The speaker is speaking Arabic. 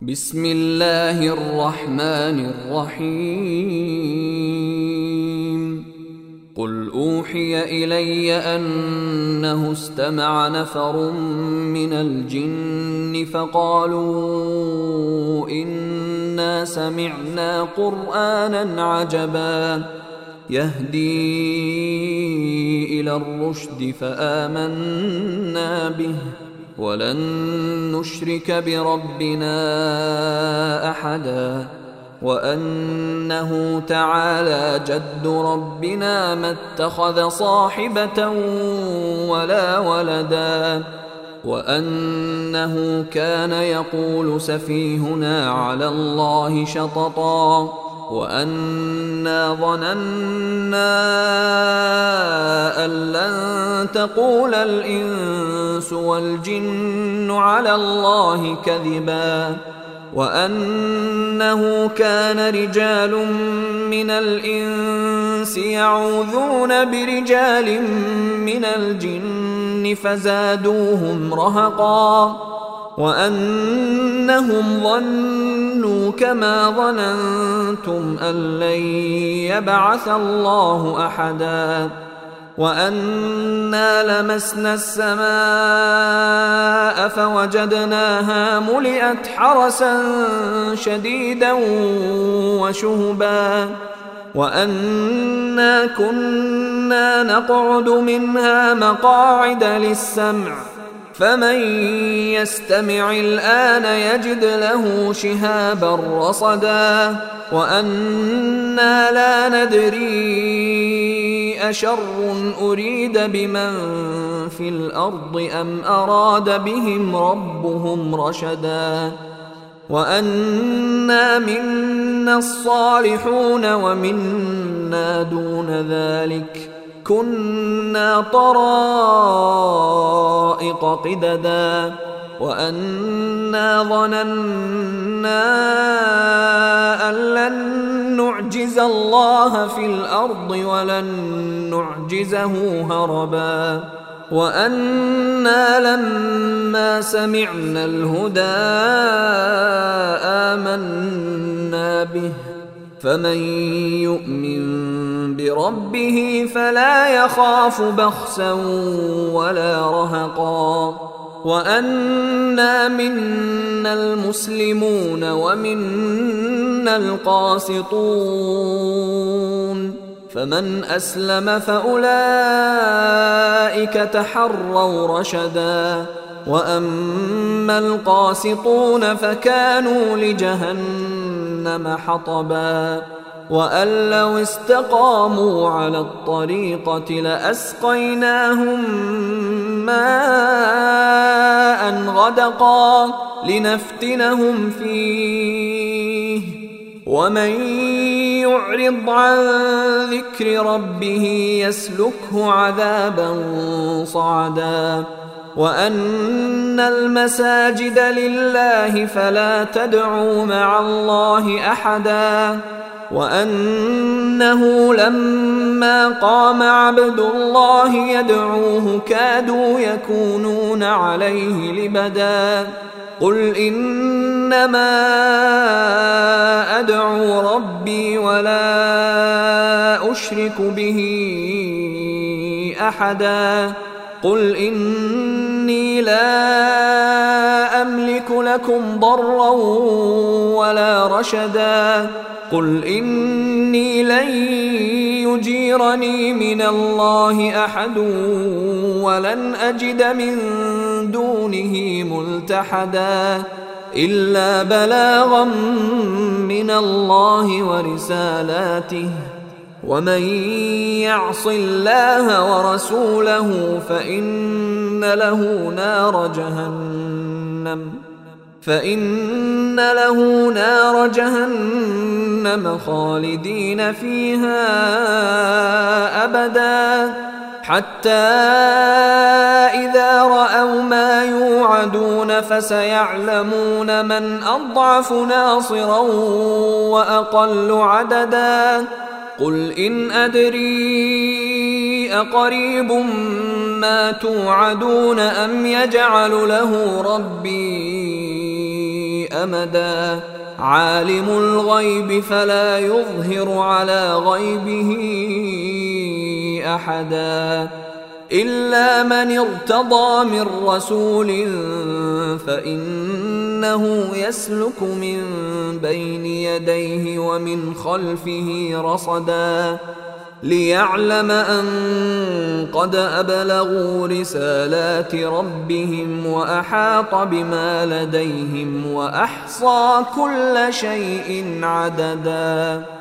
بسم الله الرحمن الرحيم قل أوحي إلي أنه استمع نفر من الجن فقالوا إنا سمعنا قرآنا عجبا يهدي إلى الرشد فآمنا به ولن نشرك بربنا أحدا وأنه تعالى جد ربنا ما اتخذ صاحبة ولا ولدا وأنه كان يقول سفيهنا على الله شططا وأنا ظننا أن لن تقول الإنس والجن على الله كذبا وأنه كان رجال من الإنس يعوذون برجال من الجن فزادوهم رهقا وأنهم ظنوا كما ظننتم أن لن يبعث الله أحدا وأنا لمسنا السماء فوجدناها ملئت حرسا شديدا وشهبا وأنا كنا نقعد منها مقاعد للسمع فمن يستمع الآن يجد له شهابا رصدا وأنا لا ندري أشر أريد بمن في الأرض أم أراد بهم ربهم رشدا وأنا منا الصالحون ومنا دون ذلك كنا طرائق قددا وأنا ظننا أن لن نعجز الله في الأرض ولن نعجزه هربا وأنا لما سمعنا الهدى آمنا به فمن يؤمن بربه فلا يخاف بخسا ولا رهقا وأنا منا المسلمون ومنا القاسطون فمن أسلم فأولئك تحروا رشدا وأما القاسطون فكانوا لجهنم حطبا وأن لو استقاموا على الطريقة لأسقيناهم ماء غدقا لنفتنهم فيه ومن يعرض عن ذكر ربه يسلكه عذابا صعدا وأن المساجد لله فلا تدعوا مع الله أحدا وأنه لما قام عبد الله يدعوه كادوا يكونون عليه لبدا قل إنما أدعو ربي ولا أشرك به أحدا قل إني لا أملك لكم ضرا ولا رشدا قل إني لن يجيرني من الله أحد ولن أجد من دونه ملتحدا إلا بلاغا من الله ورسالاته ومن يعص الله ورسوله فإن له نار جهنم خالدين فيها أبدا حتى إذا رأوا ما يوعدون فسيعلمون من أضعف ناصرا وأقل عددا قل إن أدري أقريب ما توعدون أم يجعل له ربي أمدا عالم الغيب فلا يظهر على غيبه أحدا إلا من ارتضى من رسول فإنه يسلك من بين يديه ومن خلفه رصدا ليعلم أن قد أبلغوا رسالات ربهم وأحاط بما لديهم وأحصى كل شيء عددا.